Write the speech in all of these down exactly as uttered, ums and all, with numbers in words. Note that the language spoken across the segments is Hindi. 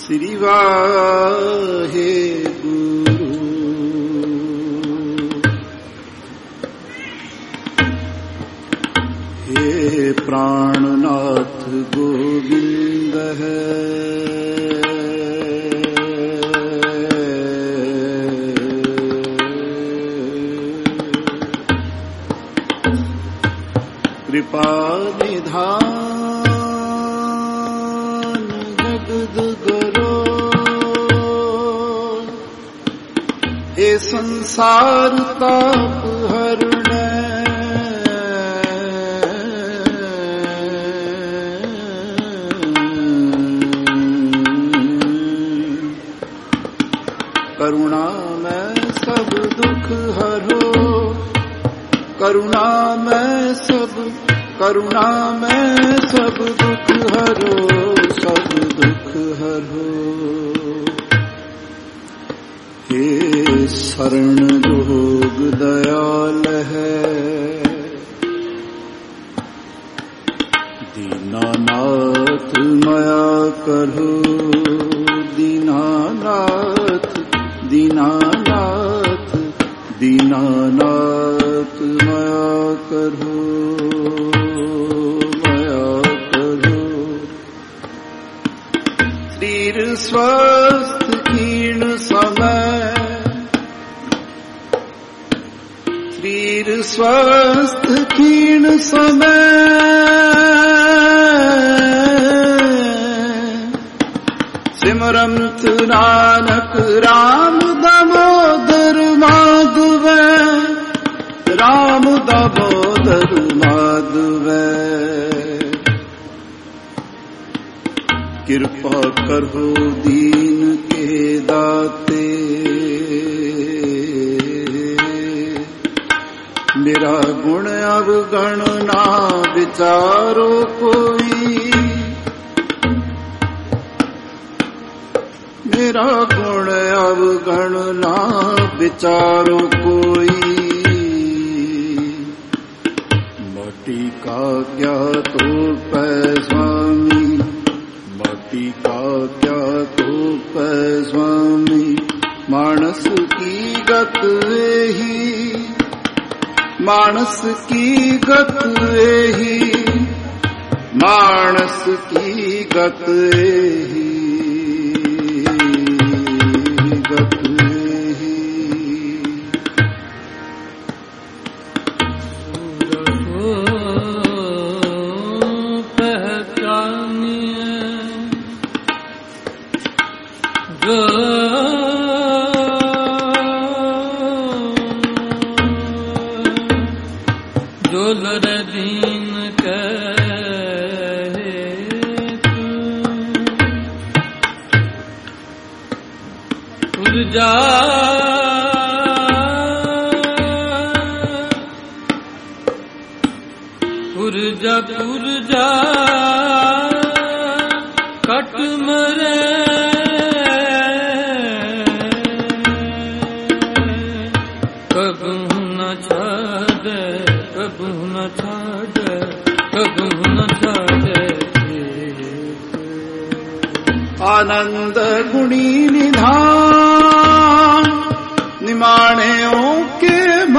श्री वाहे गुरु। हे प्राणनाथ गोविंद है, कृपा निधान जगद गुरु। हे संसार ताप हरण, करुणा में सब दुख हरो, करुणा में सब करुणा में सब दुख हरो, सब दुख हरो। हे शरण जोग दयाल है, दीनानाथ माया करो, दीनानाथ दीनानाथ दीनानाथ माया करो, माया करो। शरीर स्वस्थ क्षीण समय, शरीर स्वस्थ क्षीण समय, सिमरंत नानक राम दामोदर माधव, राम दामोदर माधव। कृपा करो दीन के दाते, मेरा गुण अवगण ना विचारो कोई, मेरा गुण अवगण ना विचारो कोई। माटी का क्या तो पै स्वामी, माटी का क्या तो पै स्वामी, मानस की गत ही, मानस की गत ही, मानस की गत ही, गत ही। पहचानिए जो जो लड़ दीन कहे तू जा, पुरजा पुरजा कट मरे, कबू न छाड़े, कबू न छाड़े, कबू न छाड़े। आनंद गुणी निधान, निमाणियों के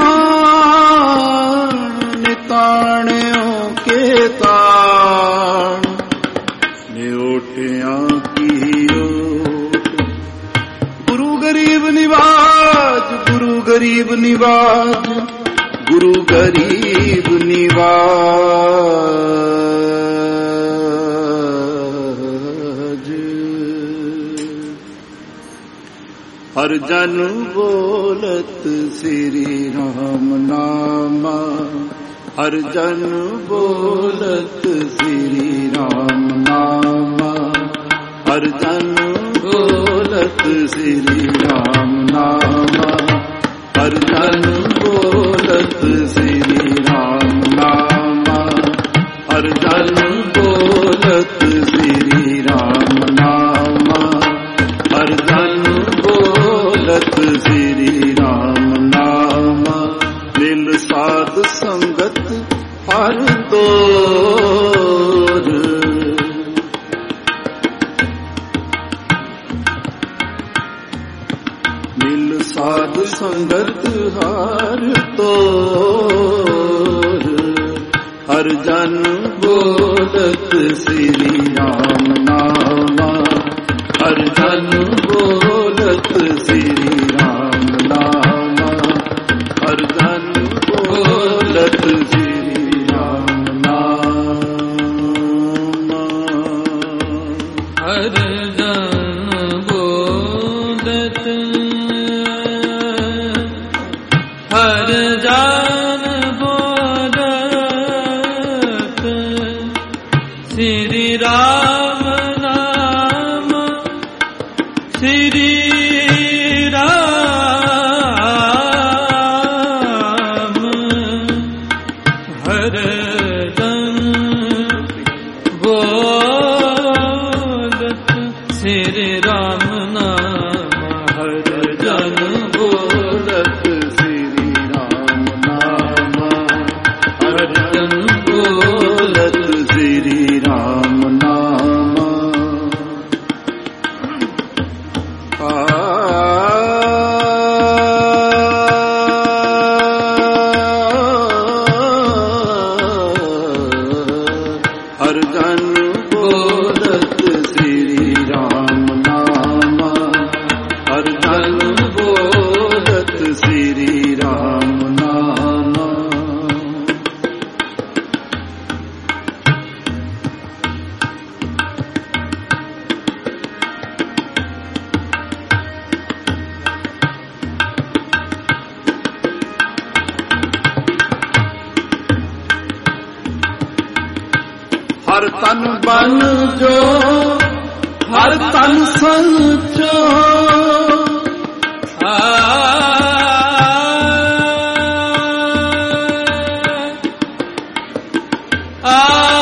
मान, निताणियों के ताण, निओटियां की ओट। गुरु गरीब निवाज, गुरु गरीब निवाज, गुरु गरीब निवाज। हर जन बोलत श्री राम नामा, हर जन बोलत श्री राम नामा, हर जन बोलत श्री राम नामा, हर जन बोलत श्री राम नामा, हर जन बोलत श्री राम नामा, हर जन बोलत श्री राम नामा। मिल साध संगत हर तोर, साध संगत हार तोर हर जन बोलत श्री राम नामा हर जन बोलत श्री राम नामा हर जन बोलत श्री राम नामा हर जन बोलत हर जन बोलत श्री राम नाम श्री राम हर जन बोलत श्री राम नाम हर जन बोलत श्री राम नामा हर जन बोलत श्री राम नामा हर जन बोलत श्री राम नामा हर जन बोलत श्री राम नामा हर तन बन जो हर तन संचो आ आ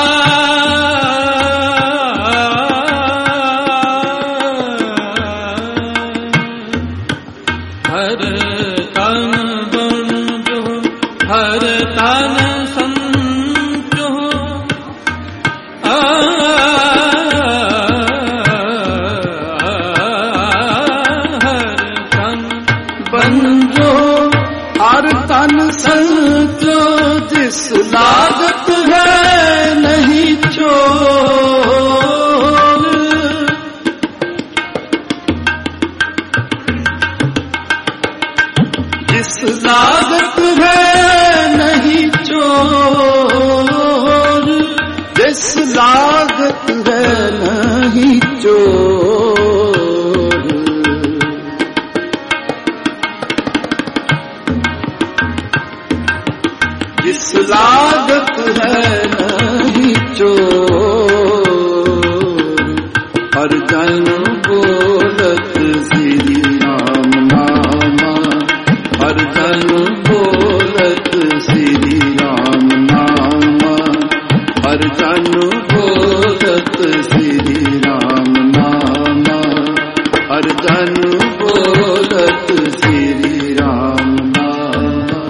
हर तन बन जो हर तन संचो बंजो हर तन संचो जिस लागत है नहीं चोर जिस लागत है नहीं चोर जिस लागत है नहीं चोर जिस लागत है नहीं चोर हर जन बोलत श्री राम नामा हर जन बोलत श्री राम नामा हर जन बोलत श्री राम नामा हर जन बोलत श्री राम नामा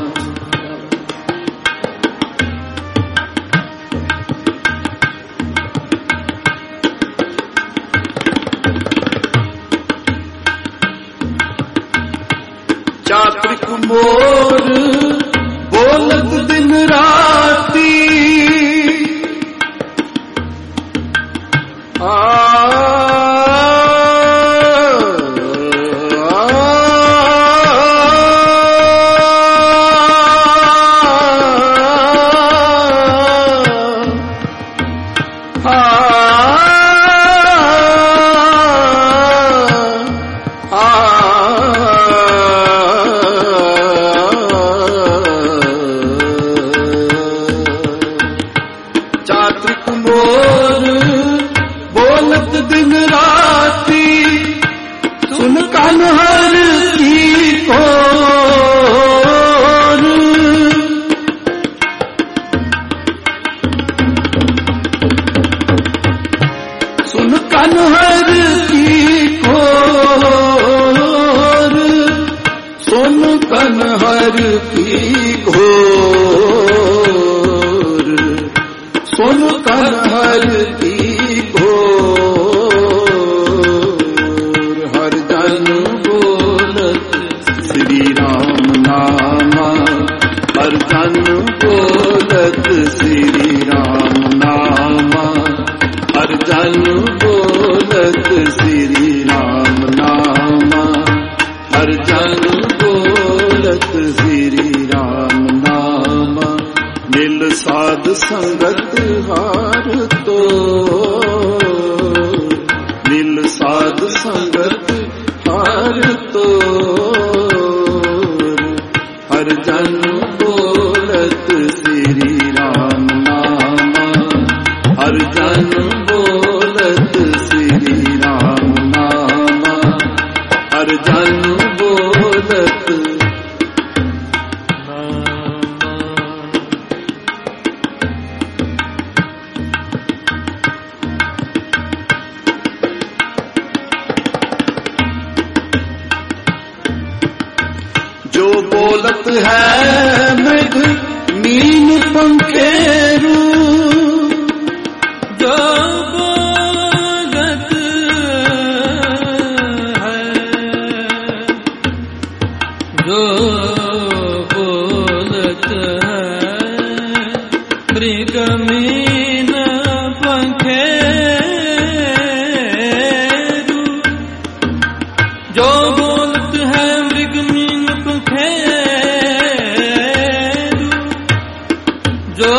चात्रिक मोर बोलत दिन राती आ चात्रिक मोर बोलत दिन राती सुन कान हर की कोर सुन कान हर की कोर सुन कान हर की घोर सुन कान हर की घोर हर जन बोलत श्री हर जन बोलत जो बोलत है मृग मीन पंखेरू जो बोलत है जो बोलत है मृग मीन पंखेरू जो बोलत है मृग मीन पंखेरू जो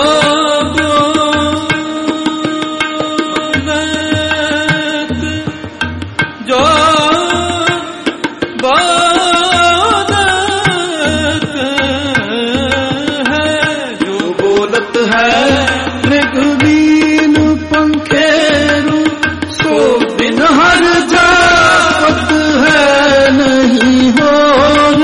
मृगवीन पंखेरू सो बिन हर जापत है नहीं होर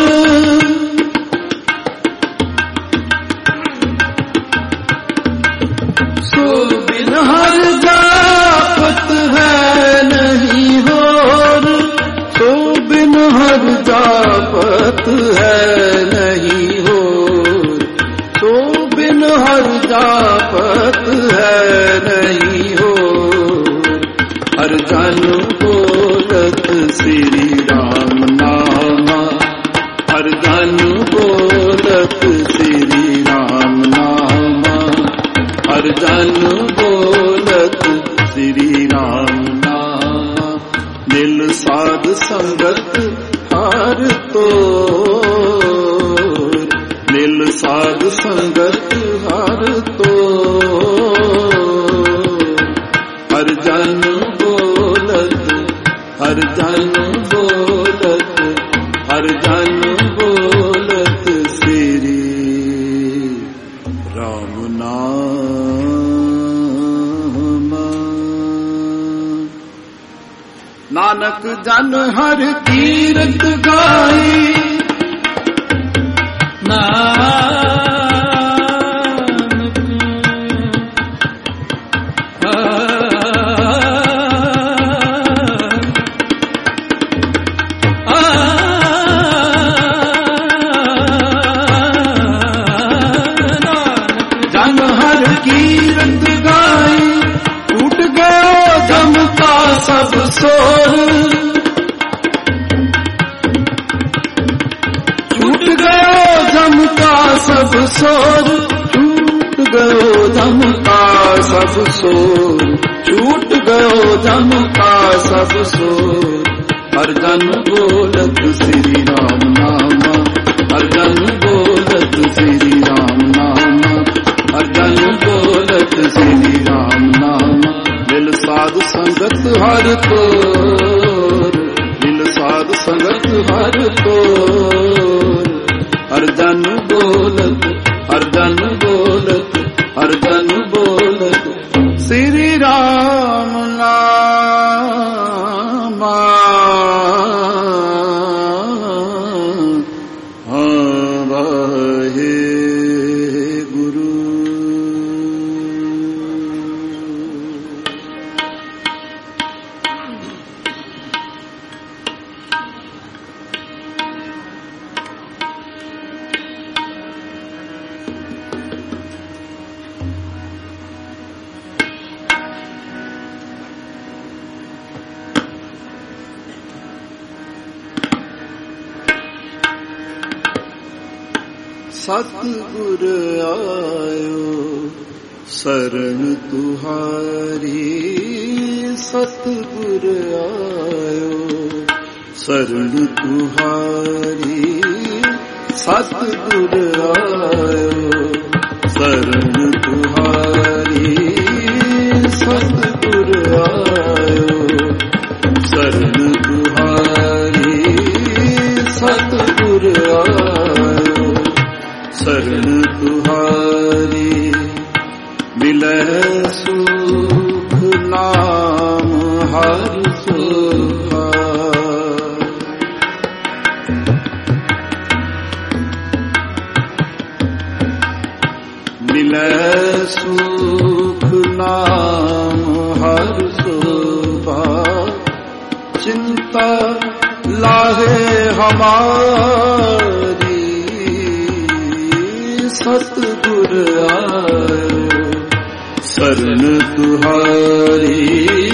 सो बिन हर जापत है नहीं होर सो बिन हर जापत है नहीं होर सो बिन हर जापत है नहीं हो हर जन बोलत श्री राम नामा हर जन बोलत श्री राम नामा हर जन बोलत श्री राम नामा दिल साध संगत हर तो दिल साध संगत हर तो हर जन बोलत हर जन बोलत हर जन बोलत श्री राम नाम नानक जन हर कीरत गाई नानक जन हर कीरत गाई टूट गयो जम का सब सोर टूट गयो जम का सब सोर टूट गयो जम का सब सोर टूट गयो जम का सब सोर हर जन बोलत श्री राम नामा हर जन बोलत श्री राम नामा हर जन बोलत श्री राम नामा दिल साध संगत हर तोर दिल साध संगत हर तोर हर जन बोलत हर जन बोलत हर जन बोलत श्री राम नामा वाहे गुरु सतगुर आयो शरण तुहारी सतगुर आयो शरण तुहारी सतगुर आयो शरण तुहारी सतगुर आयो शरण तुहारी सतगुर आयो शरण तुहारी मिलै सुख नाम हर सुखा सुख नाम हर शोभा, चिंता लाहे हमारी सतगुर आयो। शरण तुहारी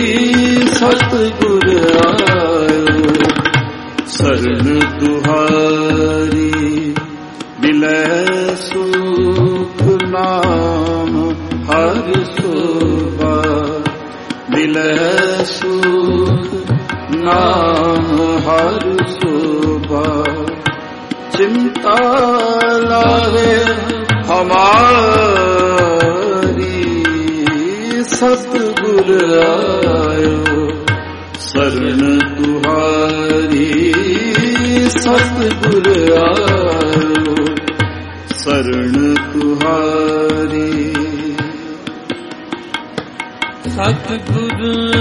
सतगुर आयो, शरण तुहारी मिलै सुख नाम हर शोभा, मिलै सुख नाम हर शोभा, चिंता लागे हमारी सतगुर आयो। शरण तुहारी सतगुर आयो, शरण तुहारी। सतगुर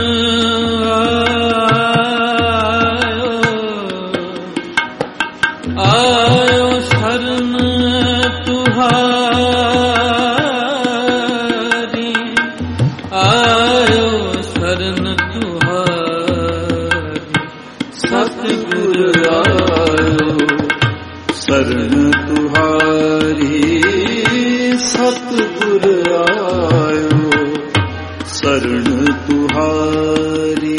आयो, आयो शरण तुहारी, आयो शरण तुहारी। सतगुर आयो, शरण तुहारी सतगुर आयो, शरण तुहारी।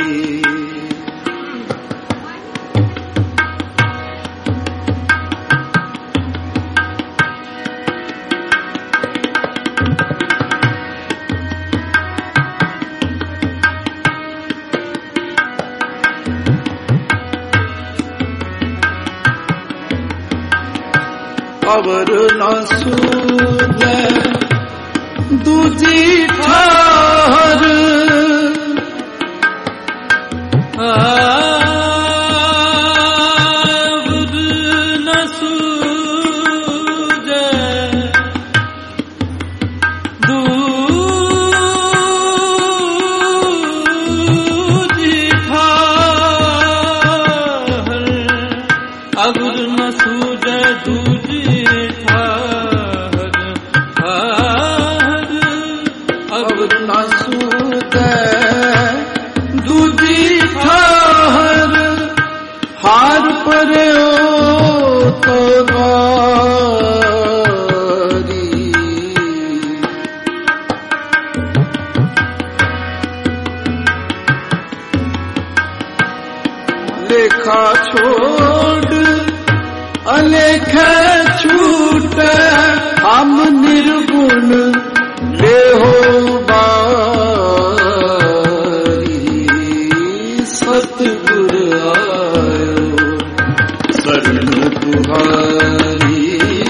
अवर न सूझे दूजी ठार, अवर न सूझे दूजी ठार, अवर न सूझे दूजी अवर न सूझे दूजी ठार, हार पर्यो तो नारी। लेखा छोड़ अलेखे छूटे, हम निर्गुण ले हो बारी। सतगुर आयो, शरण तुहारी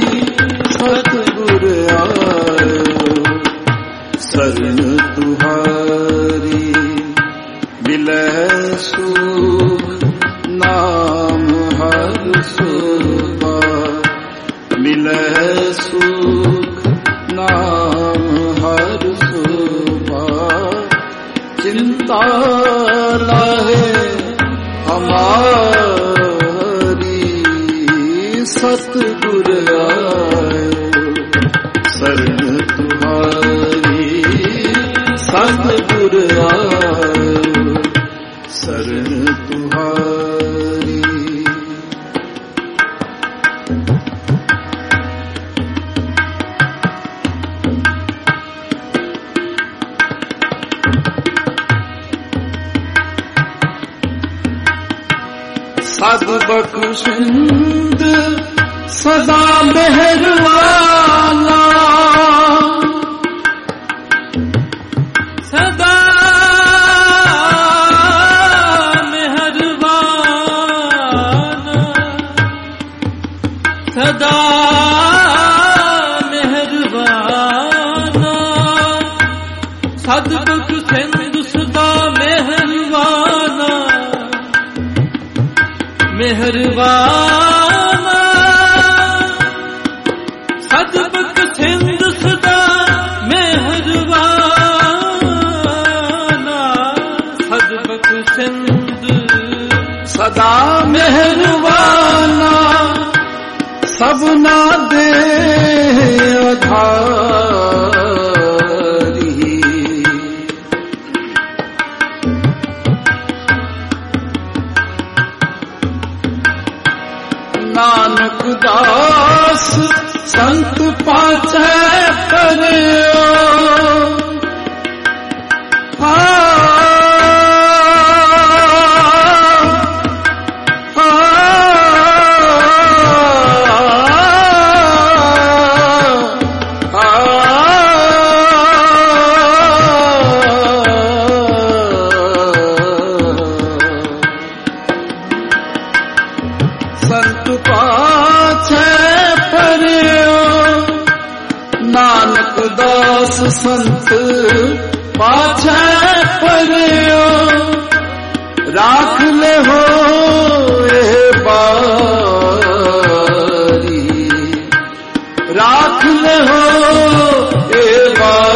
सतगुर आयो, शरण तुहारी। मिलै सुख नाम हर शोभा, मिलै सुख नाम हर शोभा, चिंता लाहे हमारी सतगुर आयो। शरण तुहारी सतगुर आयो, शरण तुहारी। सद बख्शिंद सदा मेहरबाना, सदा मेहरबाना, सदा मेहरबाना। सदबख सिंधु सदा मेहरबाना, मेहरबाना। सदबख सिंधु सदा मेहरबाना, सदबख सिंधु सदा मेहरबाना। सबना दे आधार, ਨਾਨਕ ਦਾਸ ਸੰਤ ਪਾਛੈ ਪਰਿਓ ਆ ਸੰਤ ਪਾਛੈ ਪਰਿਓ ਰਾਖ ਲੈ ਹੋ ਇਹ ਬਾਰੀ ਰਾਖ ਲੈ ਹੋ ਇਹ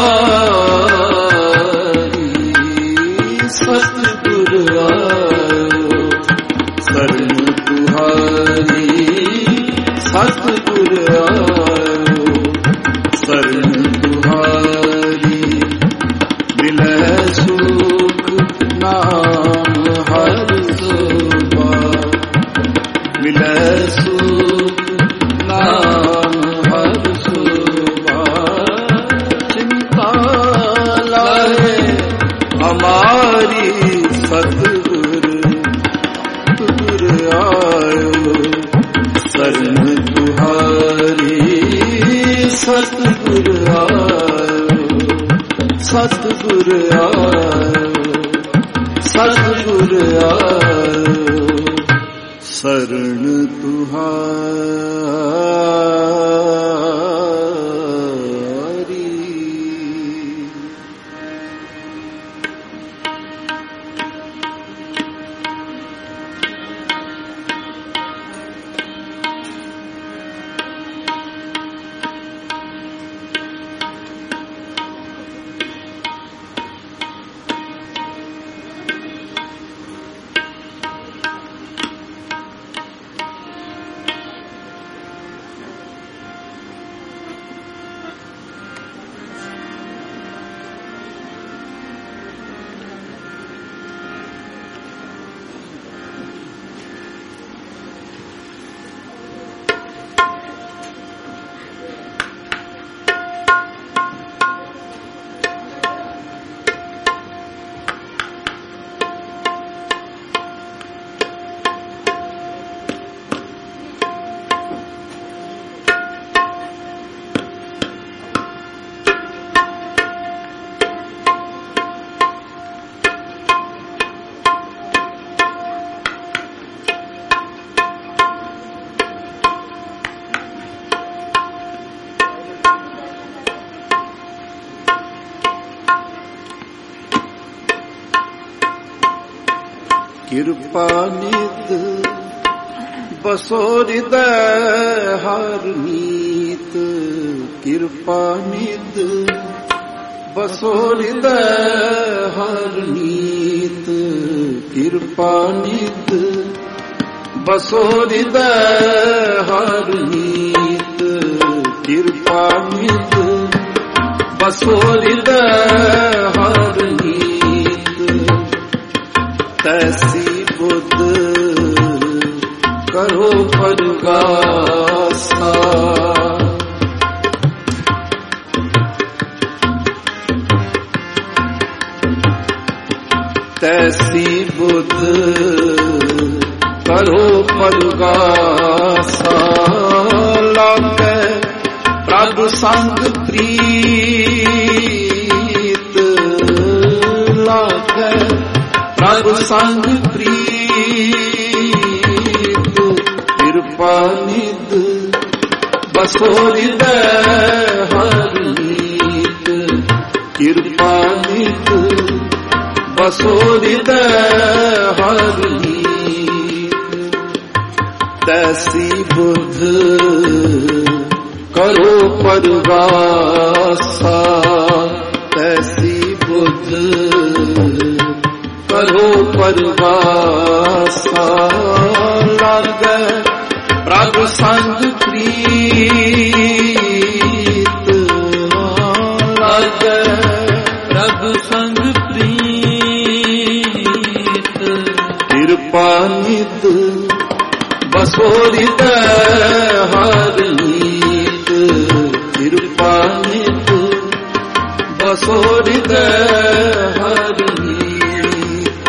ਬਾਰੀ ਸਤਿਗੁਰ ਆਇਓ ਸਰਨ ਤੁਹਾਰੀ ਸਤਿਗੁਰ ਆਇਓ ਸਰਨ ਸਤਿਗੁਰ ਆਇਓ ਸਤਿਗੁਰ ਆਇਓ ਸਰਣ ਤੁਹਾਰੀ। ਕਿਰਪਾ ਨਿਤ ਬਸੋ ਹਿਰਦੈ ਹਰ ਨੀਤ ਕਿਰਪਾ ਨਿਤ ਬਸੋ ਹਿਰਦੈ ਹਰ ਨੀਤ ਕਿਰਪਾ ਨਿਤ ਬਸੋ ਹਿਰਦੈ ਹਰ ਨੀਤ ਕਿਰਪਾ ਨਿਤ ਬਸੋ ਹਿਰਦੈ ਹਰ ਨੀਤ ਤੈਸੀ ਬੁੱਧ ਕਰੋ ਪਰਗਾਸਾ ਤੈਸੀ ਬੁੱਧ ਕਰੋ ਪਰਗਾਸਾ ਲਾਗੈ ਪ੍ਰਭ ਸੰਗ ਪ੍ਰੀਤ ਲਾਗੈ ਪ੍ਰਭ ਸੰਗ ਪ੍ਰੀਤ ਕਿਰਪਾ ਨਿਧ ਬਸੋ ਹਿਰਦੈ ਹਰ ਨੀਤ ਕਿਰਪਾ ਨਿਧ ਬਸੋ ਹਿਰਦੈ ਹਰ ਨੀਤ ਤੈਸੀ ਬੁੱਧ ਕਰੋ ਪਰਗਾਸਾ ਤੈਸੀ ਬੁੱਧ ਕਰੋ ਪਰਗਾਸਾ ਲਾਗੈ ਪ੍ਰਭ ਸੰਗ ਪ੍ਰੀਤ ਲਾਗੈ ਪ੍ਰਭ ਸੰਗ ਪ੍ਰੀਤ ਕਿਰਪਾ ਨਿਧ बसो हृदय हर नीत कृपा नित बसो हृदय हर नीत।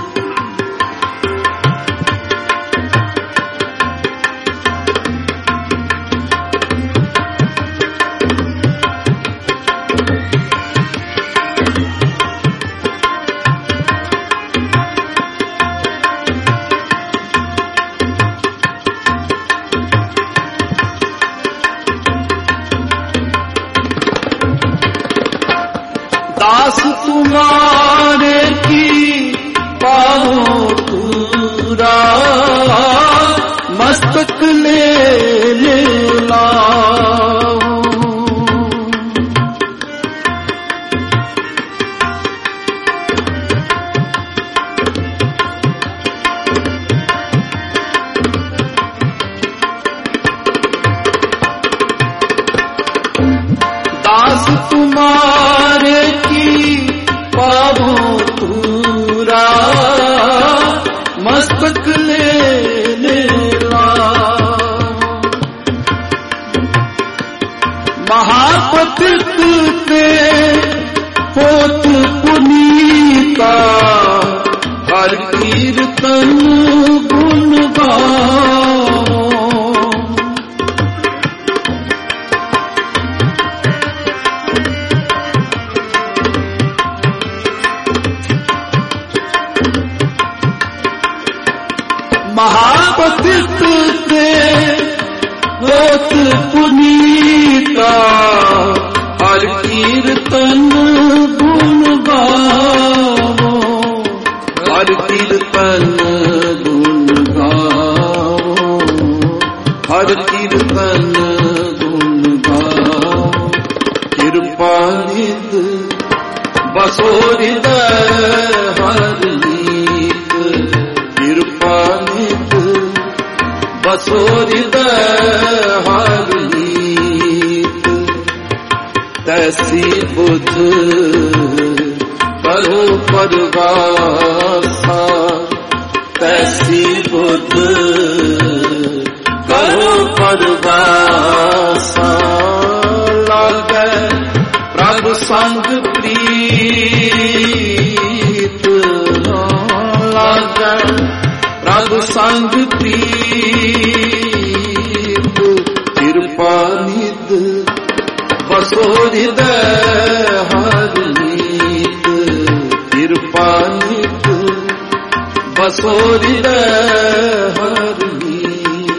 दास तुम्हारे की पाओ पूरा मस्तक ले ले लाओ। दास तुम्हारे की पावो पूरा मस्तक ले ले लाओ। महापतित के पोत पुनीता हर कीर्तन गुण गाओ। महापतित के होत पुनीता हर कीर्तन गुण गाओ। हर कीर्तन गुण गाओ। हर कीर्तन गुण गाओ। कृपा निध बसो हृदय हर नीत कृपा निध बसो हृदय हर नीत। तैसी बुध करो परवासा तैसी बुध करो परवासा। लागे प्रभु संग प्रीत लागे प्रभु संग प्रीत कृपा निध बसो हृदय हर नीत कृपा निध बसो हृदय हर नीत।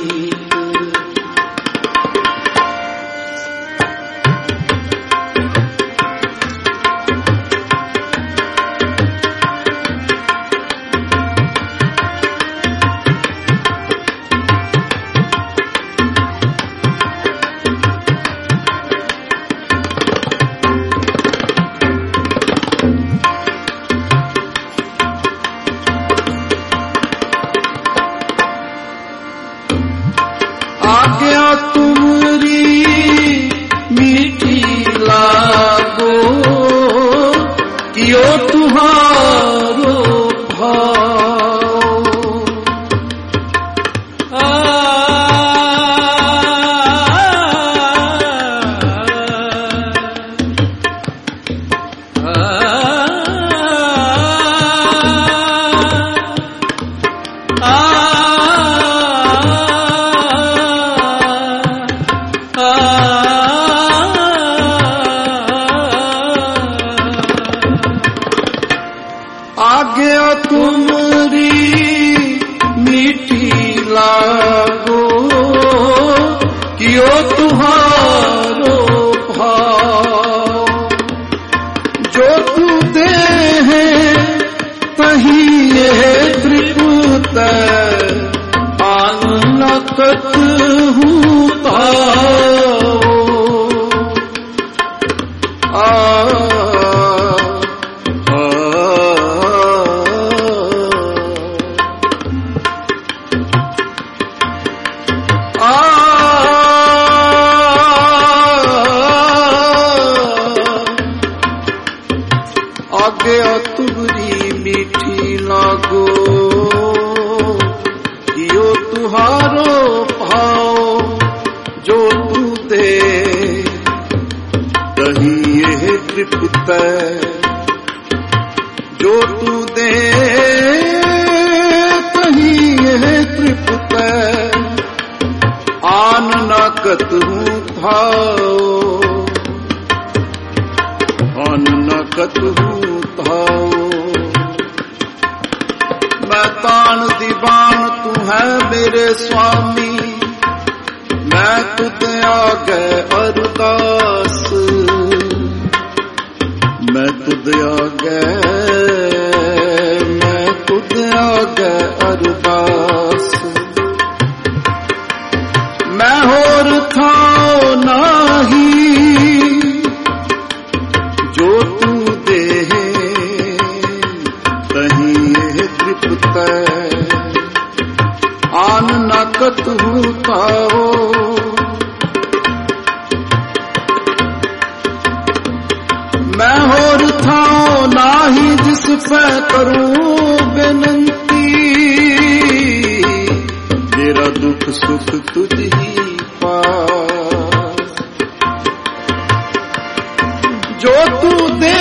आज्ञा तुमरी मीठी लागो कियो तुहारो भाव। आज्ञा तुमरी मीठी लागो कियो तुहारो भाव। जो तू दे है तही ये त्रिपुत आन नकत हूँ ताओ। आज्ञा तुमरी मीठी लागो कियो तुहारो भाव जो तू दे तही ये तृप्त जो तू दे तही ये तृप्त आन न कतहु भाव आन न कतहु भाव मैं तान दीवान तू है मेरे स्वामी मैं तुझ आगे अरदास मैं तुझ आगे मैं तुझ आगे अरदास मैं होर थाओ नाही जो तू दे तही ये तृप्त आन न कतहु पाओ मैं होर थाओ नाही जिस पे करूं बेनंती मेरा दुख सुख तुझ ही पास जो तू दे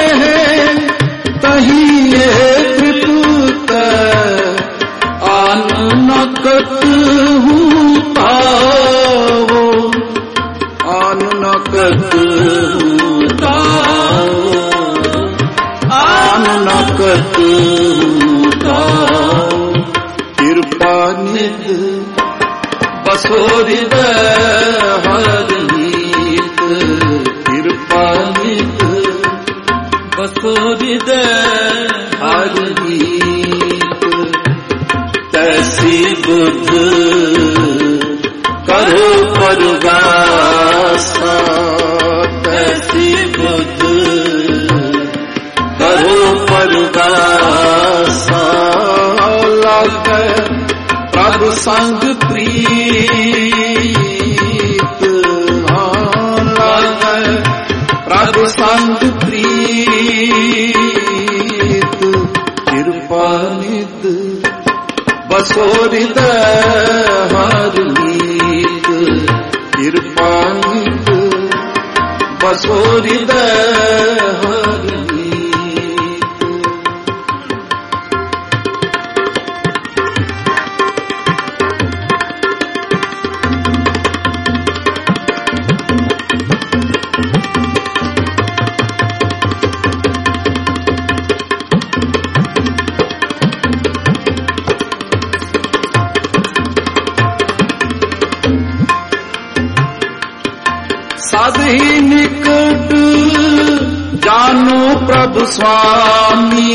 तही ये तृप्त आन न कतहु पाओ आन न कतहु पाओ आन न कतहु पाओ कृपा निध बसो हृदय हर नीत कृपा निध बसो हृदय हर नीत तैसी बुद्ध करो परगासा तैसी बुद्ध करो परगासा लागे प्रभु संग प्रीत लागे प्रभु संग प्रीत कृपा निध बसो हृदय हर नीत कृपा निध बसो हृदय हर नीत साधि निकट जानो प्रभु स्वामी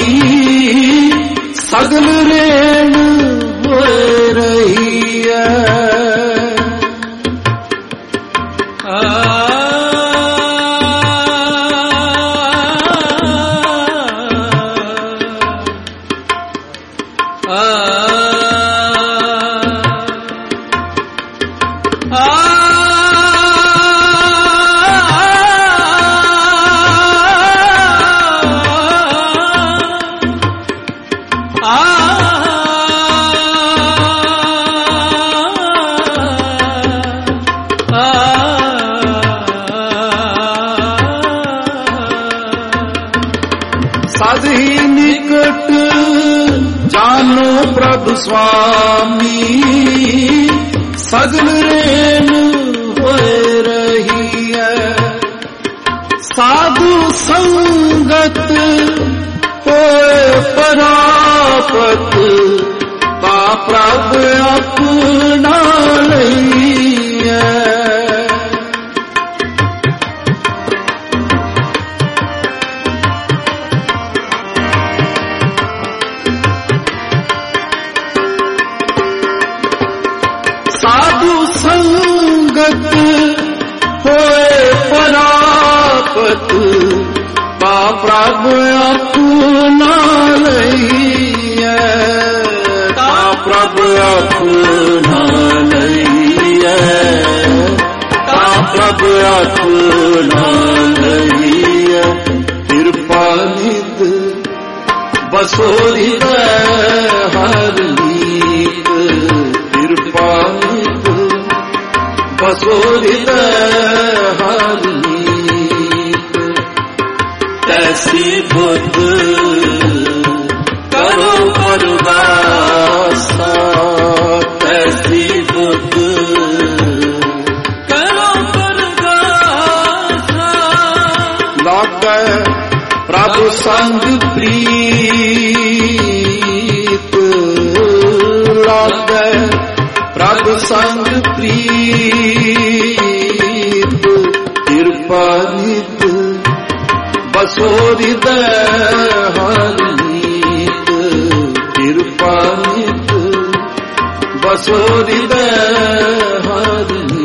सगल रेण हो रही है साधि निकट जानो प्रभु स्वामी सगल रेण हो रही है साधु संगत होए परापत ता प्रभु अपना लइए साधु संगत होए परापत ता प्रभु अपना लइए ता प्रभु अपना लइए ता प्रभु अपना लइए कृपा निध बसो हृदय हर नीत बसो हृदय हरनीत। तैसी बुद्ध करो परवासा, तैसी बुद्ध करो परवासा। लागे प्रभु संग प्रीत, लागे प्रभु संग प्रीत। कृपा नित बसो हृदय हरनीत। कृपा नित बसो हृदय हरनीत।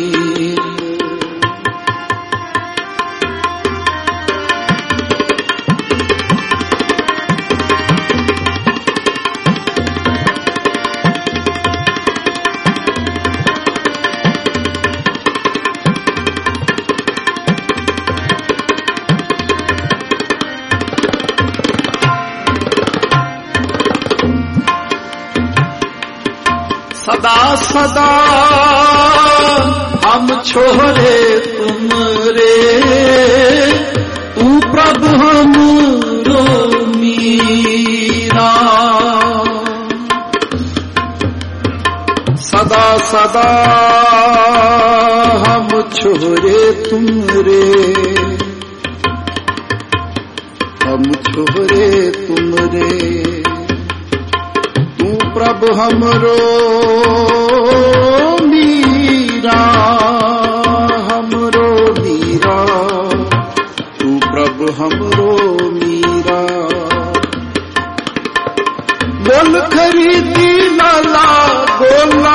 सदा सदा हम छोरे तुमरे, तू प्रभु हमरो मीरा। सदा सदा हम छोरे तुमरे, हम छोरे तुमरे। प्रभु हमरो मीरा, हमरो मीरा। तू प्रभु हमरो मीरा। बोल खरीदी लाला बोला,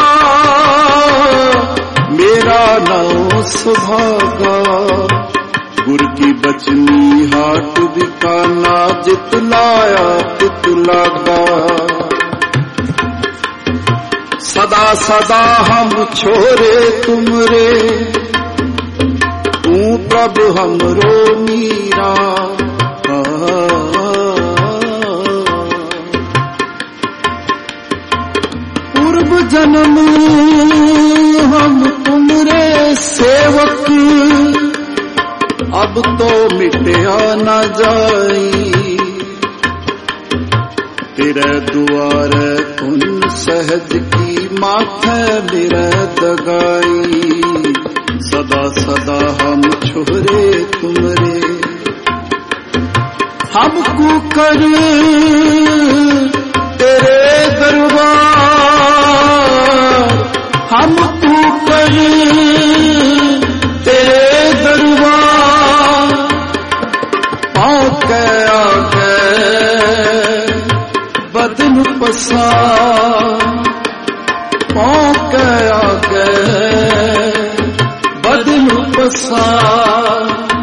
मेरा नाम सुभागा। गुर की बचनी हाट बिकाना, जितलाया तितलागा। सदा सदा हम छोरे तुमरे, तू प्रभु हमरो मीरा। पूर्व जन्म हम तुमरे सेवक, अब तो मिटया न जाई। तेरे दुआरे उन सहज की माथे मेरे दगाई। सदा सदा हम छोरे तुमरे, हमको कर तेरे दरबार। हमको कर तेरे दरबार। आके आके बदन पसार। पौके आके बदन पसार।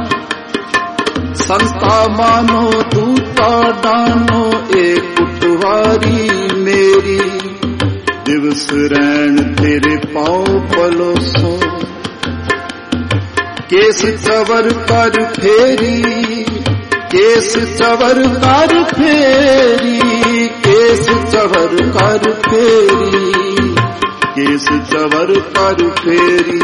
संता मानो दूता डानो, एक उठवारी मेरी। दिवस रैन तेरे पाँव पलोसो, केस चवर कर फेरी। केस चवर कर फेरी, केस चवर कर फेरी। केस चवर कर फेरी।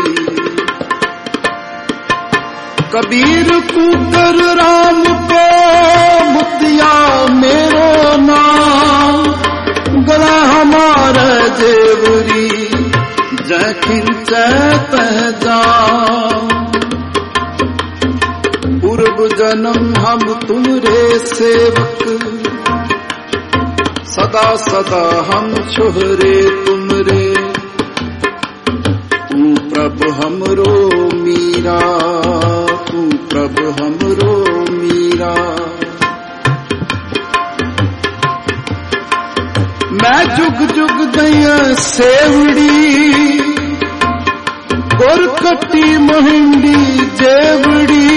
कबीर कुकर राम को मुतिया मेरो नाम। गला हमारा जेवरी जखिन चैत जाम। पूर्व जन्म हम तुमरे सेवक, सदा सदा हम छोरे तुमरे। तू प्रभु हमरो मीरा, तू प्रभु हमरो मीरा। मैं जुग जुग दैया सेवड़ी, गोरकटी मोहिंडी जेवड़ी।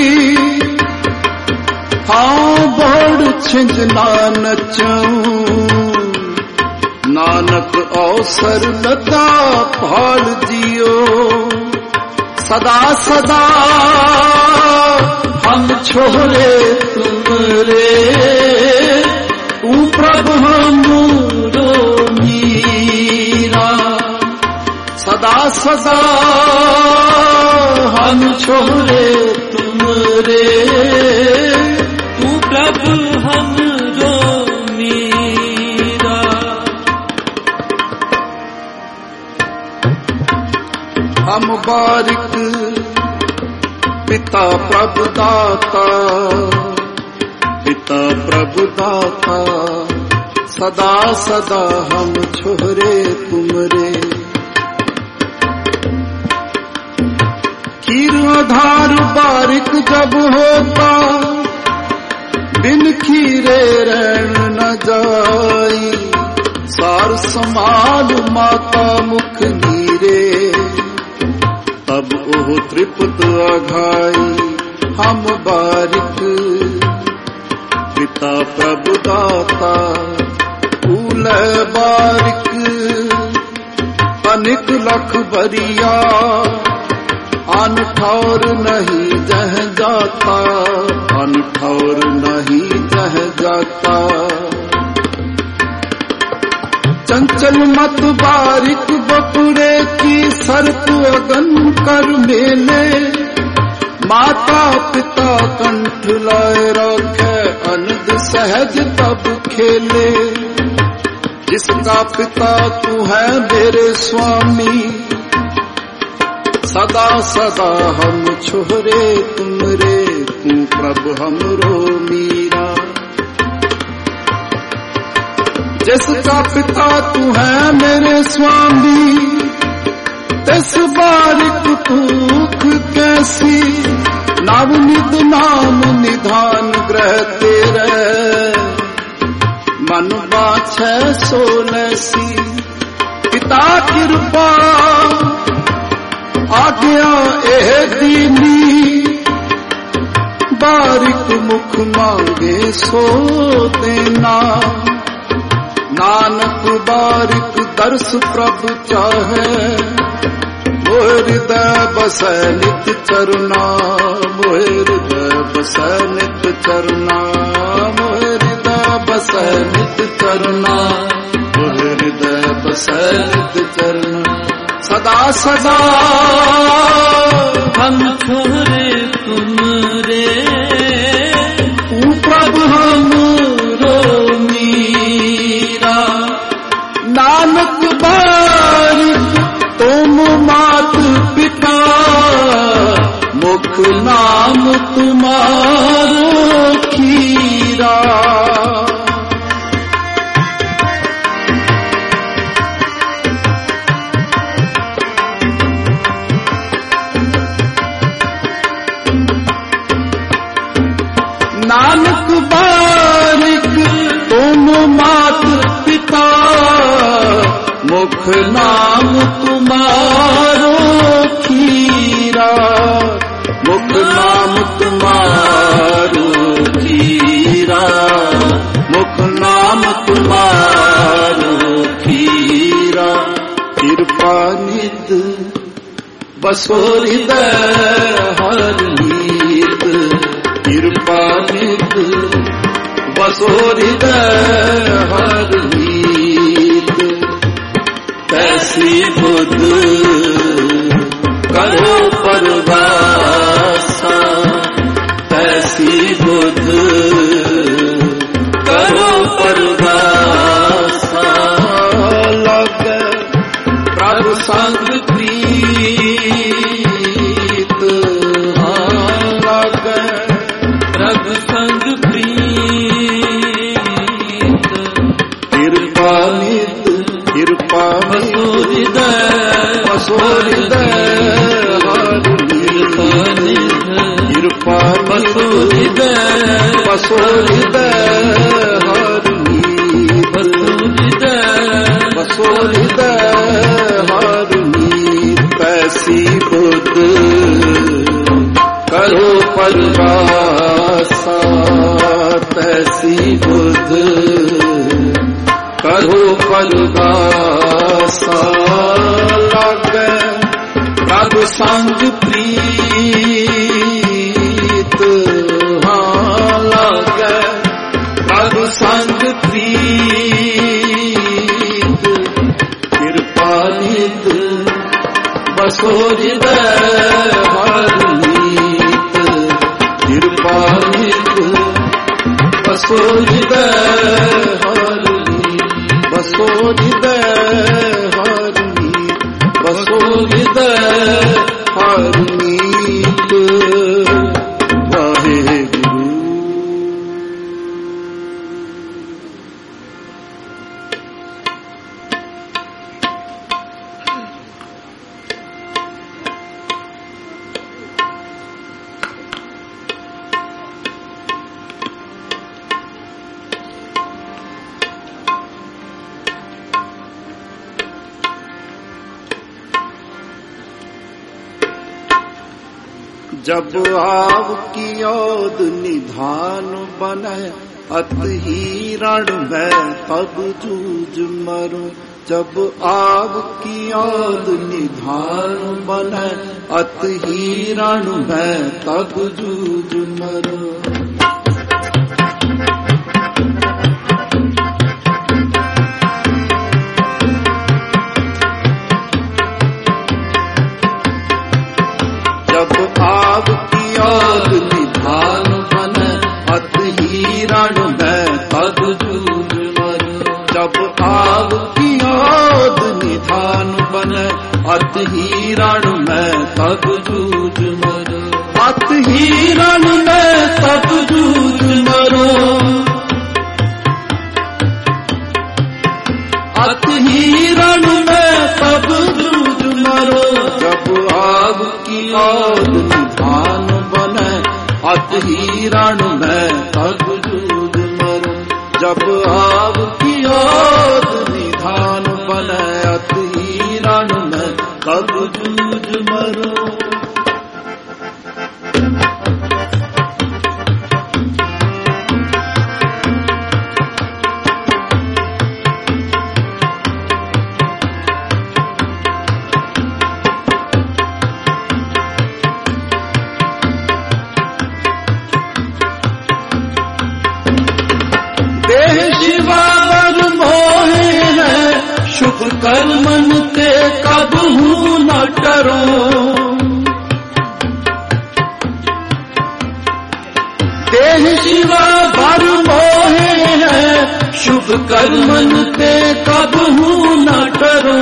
हाँ बड़ छिंज नचूं, नानक अवसर लता भाल जियो। सदा सदा हम छोरे तुमरे, तू प्रभु हमरो मीरा। सदा सदा हम छोरे तुमरे, तू प्रभु हमरो मीरा। हम बारिक पिता प्रभु दाता, पिता प्रभु दाता, सदा सदा हम छोरे तुमरे। खीर आधार बारिक जब होता, बिन खीरे रहन न जाई। सार समाल माता मुख नीरे, तब ओह त्रिपुत अघाई। हम बारिक पिता प्रभु दाता, फूल बारिक अनिक लख बरिया। अन ठौर नहीं जह जाता, अन ठौर नहीं जह जाता। चंचल मत बारिक बपुरे की, सर्प अगन कर मेले। माता पिता कंठ लाए रखे, अनद सहज तब खेले। जिसका पिता तू है मेरे स्वामी, सदा सदा हम छोरे तुमरे। तू प्रभु हमरो मीरा। जिसका पिता तू है मेरे स्वामी, तिस बारिक भूख कैसी। नवनित नाम निधान ग्रह तेरे, मन बाछै सोलसी। पिता कृपा आज्ञा एह दीनी, बारिक मुख मांगे सो देना। नानक बारिक दर्श प्रभु चाहे, मोह हृदय बसै नित चरना। मोह हृदय बसै नित चरना, मोह हृदय बसै नित चरना, मोह हृदय बसै नित चरना। सदा सदा हम छोरे तुमरे, तू प्रभु हमरो मीरा। नानक बारिक तुम मात पिता, मुख नाम तुम्हारो खीरा। नानक बारिक तुम मात पिता, मुख नाम तुम्हारो खीरा। मुख नाम तुम्हारो खीरा, मुख नाम तुम्हारो खीरा। कृपा नित बसो हृदय हर नीत, कृपा नित बसो हृदय हर नीत। तैसी बुध करो परवासा, तैसी बुध करो परवासा। लगे प्रभु संग प्रीत, लगे प्रभु संग प्रीत। कृपा नित कृपा बसो हृदय बसो हृदय हर नीत। कृपा बसो हृदय बसो हृदय हर नीत। बसो हृदय हर नीत। ऐसी बुध करो परवासा, तैसी बुध करो परवासा। लगे प्रभु संग प्रीत, हाँ लगे प्रभु संग प्रीत। कृपा नित बसो हृदय हर नीत कृपा नित बसो हृदय हर नीत बसो हृदय हर नीत बसो हृदय हर नीत वाहे जब आपकी याद निधान बने अत ही रण में तब जूझ मरूं जब आपकी याद निधान बने अत ही रण में तब जूझ मरूं आपकी याद निधान बने अत ही रण में तब जूझ मरूं जब आपकी याद निधान बने अत ही रण में तब जूझ मरूं अत ही रण में तब जूझ मरूं अत ही रण में तब जूझ मरूं जब आपकी याद निधान बने अत ही रण में तब जूझ मरूं जब आपकी याद निधान बने अत ही रण में तब जूझ मरूं शुभ कर्मन ते कब हूँ न डरो देह शिवा बर मोहे है शुभ कर्मन ते कब हूँ न डरो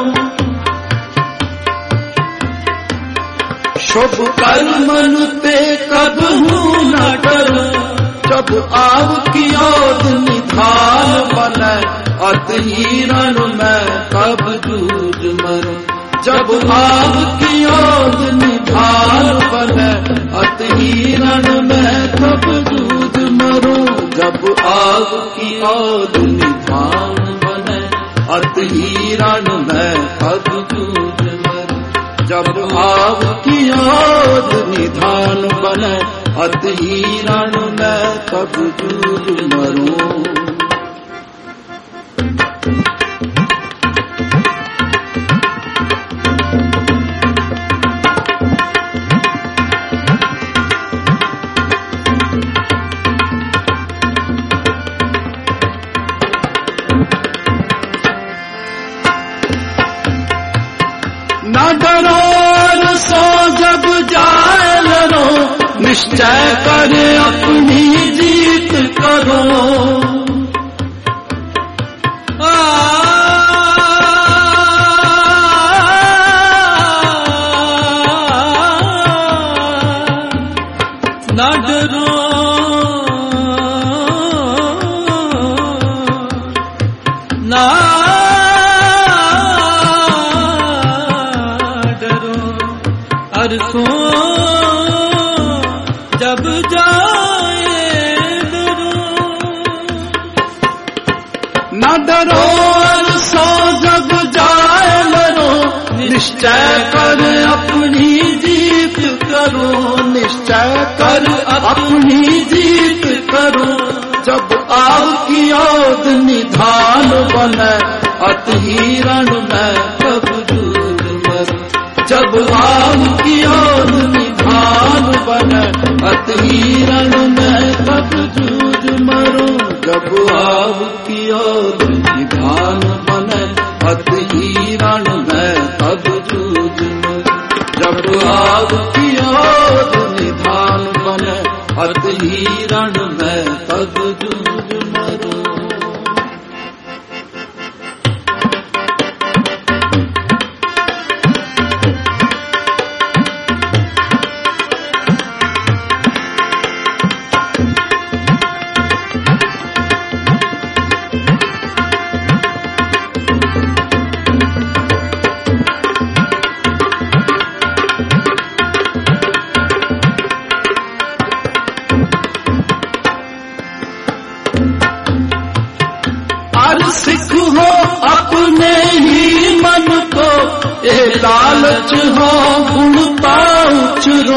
शुभ कर्मन ते कब हूँ न डरो जब आपकी याद निधान बने अत ही रण में तब जूझ मरूं जब आपकी याद निधान बने अत ही रण में तब जूझ मरूं जब आपकी याद निधान बने अत ही रण में तब जूझ मरूं जब आपकी याद निधान बने अत ही रण में तब जूझ मरूं न डरो सो जब जाए लड़ो निश्चय कर अपनी जीत करो न डरो ना अरसों जब जाए डरो न डरो अरसों जब जाए लड़ो निश्चय कर अपनी जीत करो निश्चय कर अपनी जीत करो जब आपकी याद निधान बने अत ही रण में तब जूझ मरूं जब आपकी याद निधान बने अत ही रण में तब जूझ मरूं जब आपकी याद निधान बने अत ही रण में तब जूझ मरूं आग की ओर निधान बने, अत ही रण में तब जूझ मरो। सिख हो अपने ही मन को, ए लालच हो गुण पाउचरो।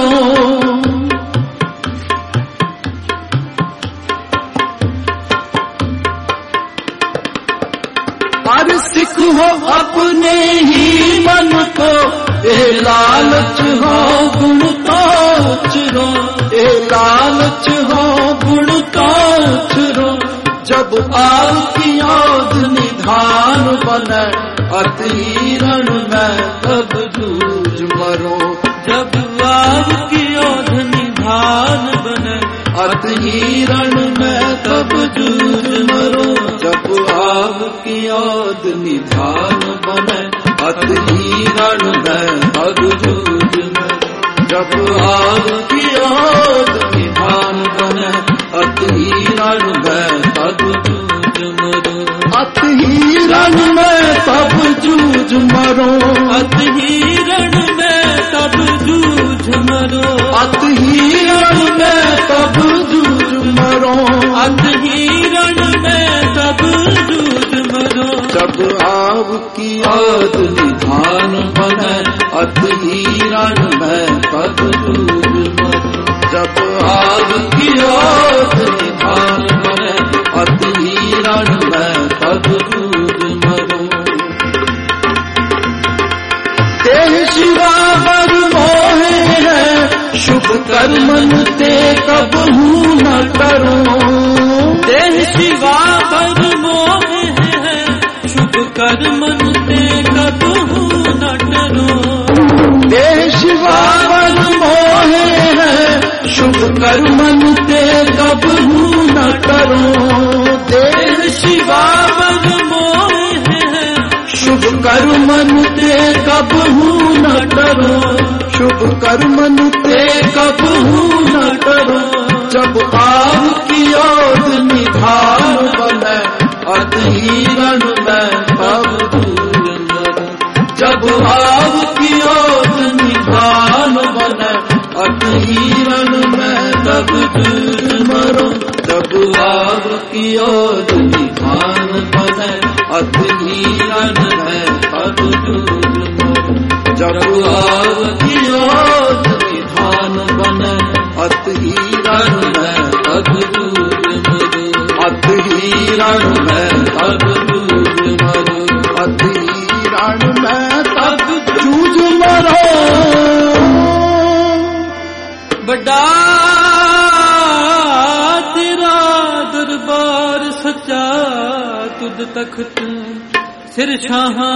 हर सिख हो अपने ही मन को, ए लालच हो गुण पाउचरो, ए लालच हो गुण पाउचरो। जब आग की ओर निधान बने, अत ही रण में तब जूझ मरो। जब आग की ओर निधान बने, अत ही रण में तब जूझ मरो। जब आग की ओर निधान बने, अत ही रण में तब जूझ मरो। जब आग की ओर निधान बने, अत ही रण में तब जूझ मरो। अत ही रण में तब जूझ मरो। अत ही रण में तब जूझ मरो। अत ही रण में तब जूझ मरो। अत ही रण में तब जूझ मरो। जब आग की ओर निधान बने, अत ही रण में तब जूझ मरो। जब आग की ओर निधान बने, अत ही रण में तब जूझ मरो। देह शिवा बर मोहे है, शुभ कर्मन ते कबहू न करो। देह शिवा बर मोहे है, शुभ कर्मन ते कबहू न डरो। देह शिवा बर मोहे है, शुभ कर्मन ते कबहू न करो। देह शिवा बर मोहे है, शुभ कर्मन ते कबहू न डरो। शुभ कर्मन ते कबहू न डरो। जब आग की ओर निधान बने, अत ही रण में तब जूझ मरो। जब आग की ओर निधान बने, अत ही रण में तब जूझ मरो। जब आग की ओर निधान बने, अत ही रण में तब जूझ मरो। जब आग की ओर निधान बने, अत ही रण में तब जूझ मरो। अत ही रण में तब जूझ मरो। अत ही रण में तब जूझ मरो। बड़ा तेरा दरबार सच्चा, तुद तख्त सिर शाहा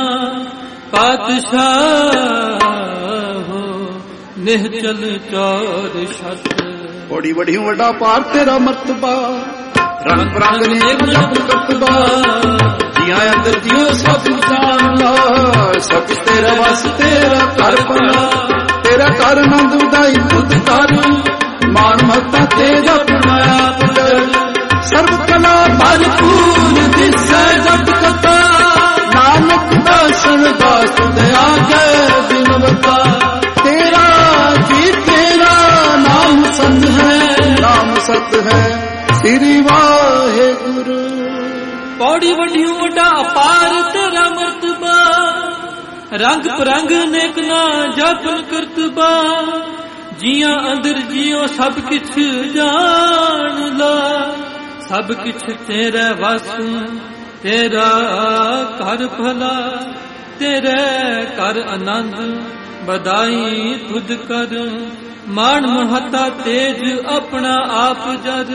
पातशाह हो, निहचल चार शत। बड़ी बड़ी वड्डा पार तेरा मर्तबा, रंग रंग नेक जब कतबा। जिया अंदर जियो सब जान ला, सब तेरा वस तेरा कर बना। तेरा कर नंद उदाई खुद कर, मान मता तेरा बनाया पुजर। सर्व कला भरपूर दिसै जब कथा, नानक दासन दास दया जय बिनवता। तेरा जी तेरा नाम सत है, नाम सत है श्री वाहे गुरु। पौड़ी वड्डियों वड्डा अपार तेरा मर्तबा, रंग परंग नेक ना जापन करतबा। जिया अंदर जियो सब किछ जान ला, सब किछ तेरे वस तेरा कर भला। तेरे कर आनंद बधाई तुझ कर, मान महता तेज अपना आप जर।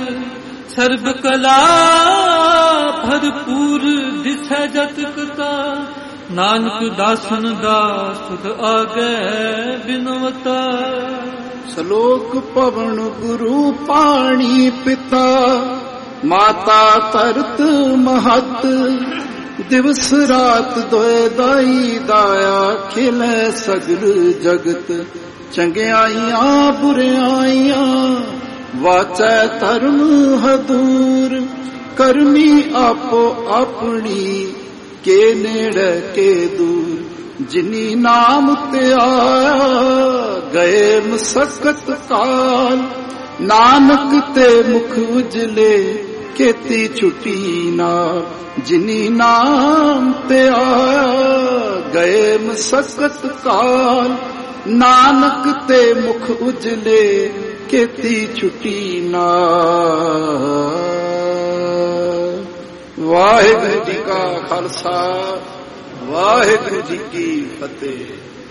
सर्व कला भरपूर दिसै जत कता, ਨਾਨਕ ਦਾਸਨ ਦਾ ਸੁਧ ਆਗੇ ਬਿਨਵਤਾ। ਸ਼ਲੋਕ ਪਵਨ ਗੁਰੂ ਪਾਣੀ ਪਿਤਾ ਮਾਤਾ ਧਰਤ ਮਹਤ ਦਿਵਸ ਰਾਤ ਦੋਇ ਦਾਈ ਦਾਇਆ ਖਿਲੇ ਸਗਲ ਜਗਤ ਚੰਗਿਆਈਆਂ ਬੁਰਿਆਈਆਂ ਵਾਚੈ ਧਰਮ ਹਦੂਰ ਕਰਮੀ ਆਪੋ ਆਪਣੀ ਕੇ ਨੇੜੇ ਕੇ ਦੂਰ ਜਿਨੀ ਨਾਮ ਤੇ ਆਇਆ ਗਏ ਮਸਕਤ ਕਾਲ ਨਾਨਕ ਤੇ ਮੁਖ ਉਜਲੇ ਕੀਤੀ ਛੁਟੀ ਨਾ ਜਿਨੀ ਨਾਮ ਤੇ ਆਇਆ ਗਏ ਮਸਕਤ ਕਾਲ ਨਾਨਕ ਤੇ ਮੁਖ ਉਜਲੇ ਕੀਤੀ ਛੁਟੀ ਨਾ। ਵਾਹਿਗੁਰੂ ਜੀ ਕਾ ਖਾਲਸਾ ਵਾਹਿਗੁਰੂ ਜੀ ਕੀ ਫਤਿਹ।